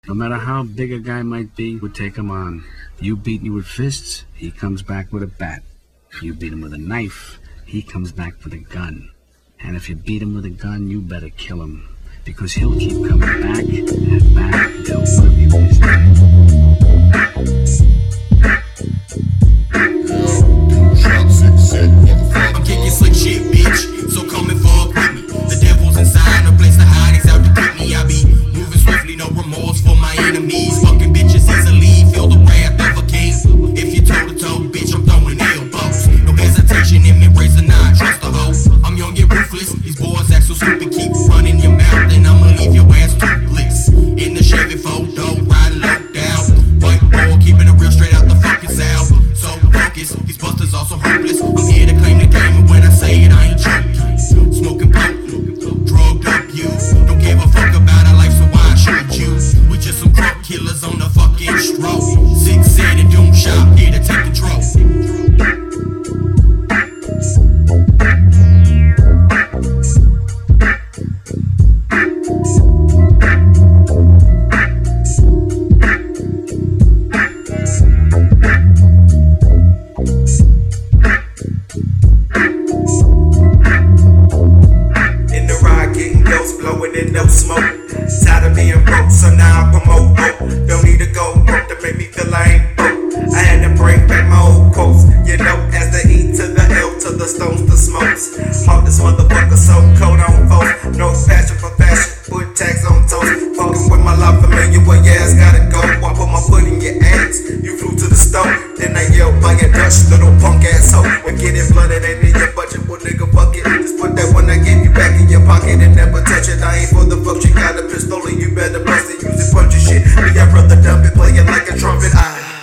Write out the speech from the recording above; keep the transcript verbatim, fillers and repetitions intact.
No matter how big a guy might be, would take him on. You beat me with fists, he comes back with a bat. You beat him with a knife, he comes back with a gun. And if you beat him with a gun, you better kill him. Because he'll keep coming back and back until one of you is dead. I'm kicking slick shit, bitch, so come and fuck with me. The devil's inside, no place to hide, he's out to get me. I be moving swiftly, no remorse for my enemies. Fucking bitches easily, feel the wrath of a king. If you toe to toe, bitch, I'm throwing elbows. No hesitation in me, raising nine, trust the hoe. I'm young and ruthless, these boys act so stupid. Keep running your mouth, and I'ma leave your ass toothless. In the Chevy photo, riding low down. White boy, keeping it real straight out the fucking south. So focused, these busters also hopeless. I'm here to claim the game, and when I say it, I ain't joking. Smoking poke, drugged up you. Don't give a fuck about our life, so why should you? We just some drug killers on the fucking stroke. Six said and doom shop, here to take control. Blowing in no smoke. Tired of being broke, so now I promote hope. Don't need to go broke to make me feel I ain't broke. I had to bring back my old quotes. You know, as the E to the L to the stones to smokes. Hard this motherfucker so cold on folks. No fashion for fashion, put tags on toes. Fucking with my life familiar, well your ass gotta go. I put my foot in your ass, you flew to the stove. Then I yelled by your Dutch, little punk asshole. We're getting blooded and in your budget, well nigga fuck it. Just put that one I gave you back in your pocket and never touch it. I ain't for the fuck, you got a pistol and you better bust it. Use it, punch your shit. Me, I'd rather dump it, play it like a trumpet. I